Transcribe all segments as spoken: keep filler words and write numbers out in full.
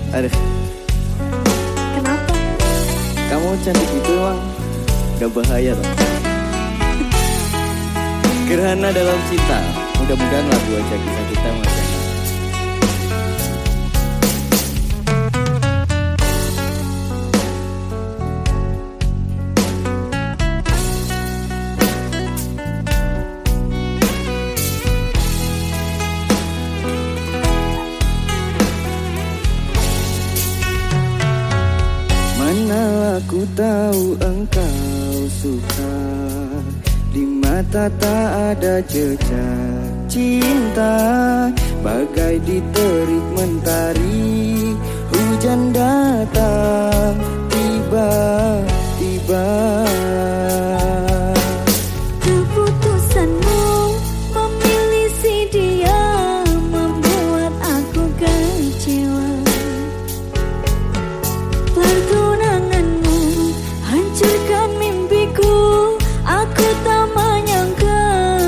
Aduh, Kenapa? kamu cantik itu emang gak bahaya loh. Gerhana dalam cinta. Mudah-mudahan lagu aja kisah kita macam aku tahu engkau suka, di mata tak ada jejak cinta, bagai di terik mentari, hujan datang tiba-tiba. Keputusanmu memilih si dia membuat aku kecewa. Pertunanganmu hancurkan mimpiku, aku tak menyangka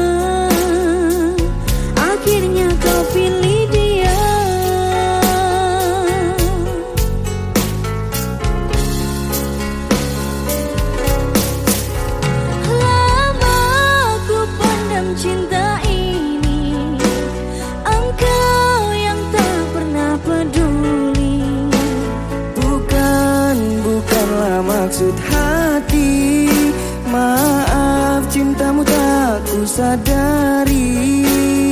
akhirnya kau pilih dia. Lama aku pendam cinta ini, engkau yang tak pernah peduli. Bukan, bukanlah maksud hati, maaf cintamu tak ku sadari.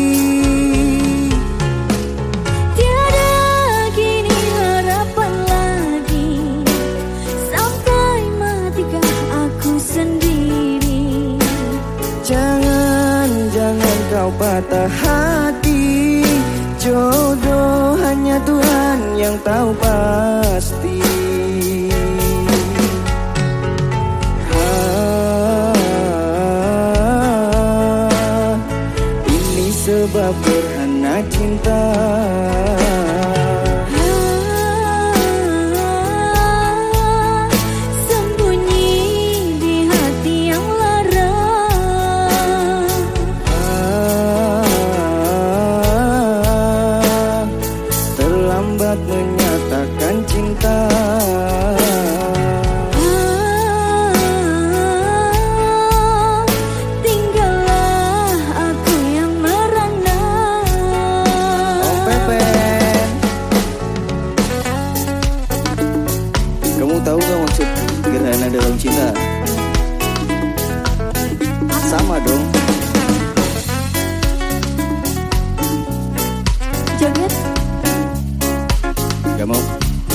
Tiada kini harapan lagi, sampai matikah aku sendiri. Jangan, jangan kau patah hati, jodoh hanya Tuhan yang tahu pasti. Ah, ini sebab gerhana cinta. Sembunyi di hati yang lara. Ah, terlambat menyatakan cinta. Tinggallah aku yang merana. Om Pepen, kamu tahu gak maksud gerhana dalam cinta? Sama dong. Joget. Gak mau.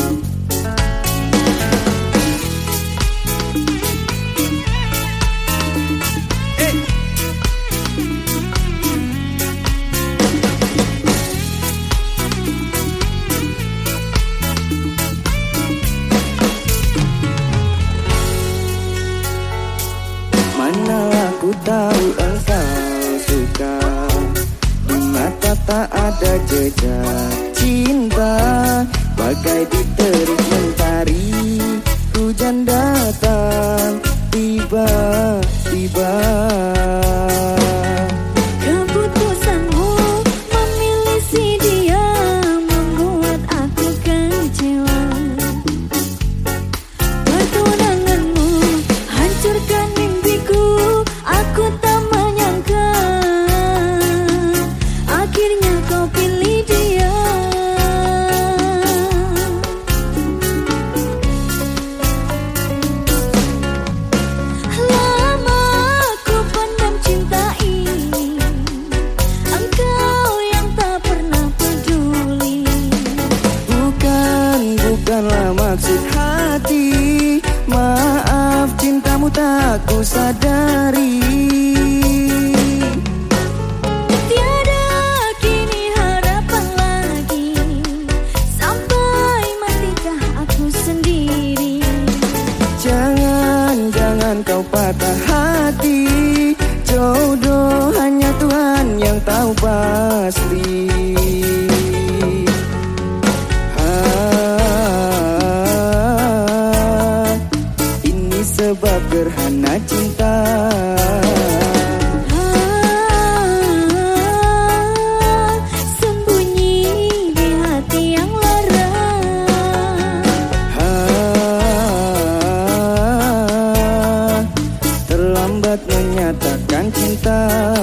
Mana aku tahu engkau suka, di mata tak ada jejak cinta, bagai di terik mentari, hujan datang tiba-tiba. Keputusanmu memilih si dia membuat aku kecewa. Pertunanganmu hancurkan mimpiku, aku tak menyangka akhirnya kau pilih dia. Lama aku cinta.